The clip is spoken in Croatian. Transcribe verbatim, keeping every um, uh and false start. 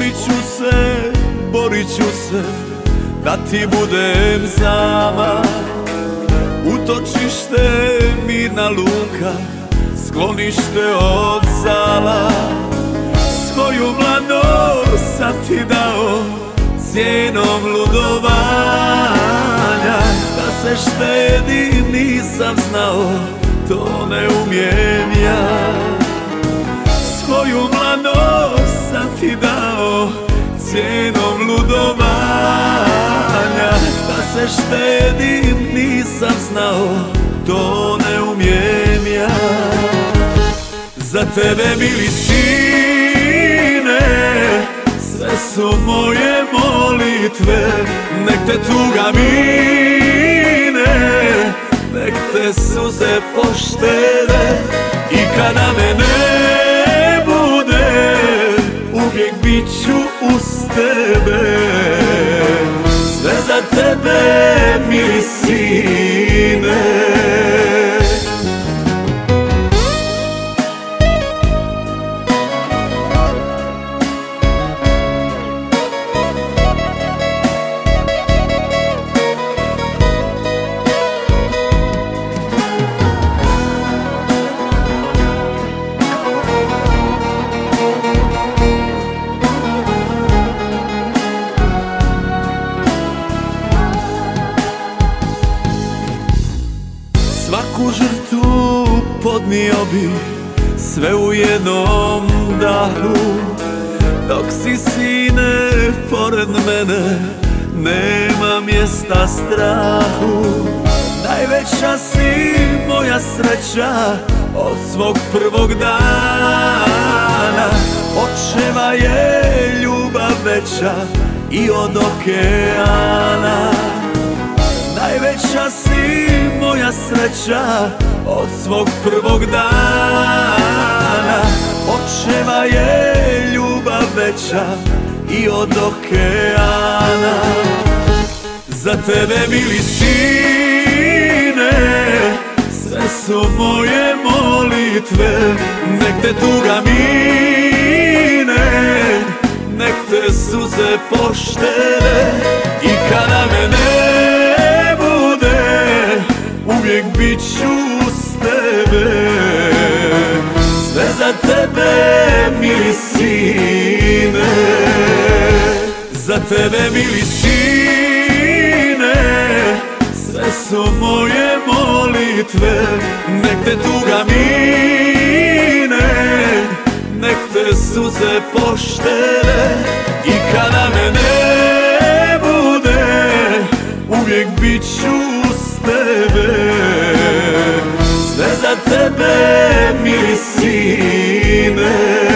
Molit ću se, borit ću se da ti budem zamah. Utočište, mirna luka, sklonište od zala. Svoju mladost sam ti dao cijenom ludovanja. Da se štedim nisam znao, to ne umijem ja. Svoju mladost sam ti dao cijenom ludovanja. Da se štedim nisam znao, to ne umijem ja. Za tebe mili sine, sve su moje molitve. Nek te tuga mine, nek te suze poštede. I kada me ne bude, uvijek bit ću uz tebe. Sve za tebe, mili sine. Svaku žrtvu podnio bi, sve u jednom dahu. Dok si sine pored mene, nema mjesta strahu. Najveća si moja sreća od svog prvog dana. Očeva je ljubav veća i od okeana. Najveća si moja sreća od svog prvog dana. Očeva je ljubav veća i od okeana. Za tebe mili sine, sve su moje molitve. Nek te tuga mine, nek te suze poštede. I kada me ne bude, uvijek bit ću uz tebe. Sve za tebe, mili sine. Za tebe, mili sine, sve su moje molitve. Nek te tuga mine, nek te suze poštede. I kada me ne bude, uvijek bit ću uz tebe. Sve za tebe, mili sine.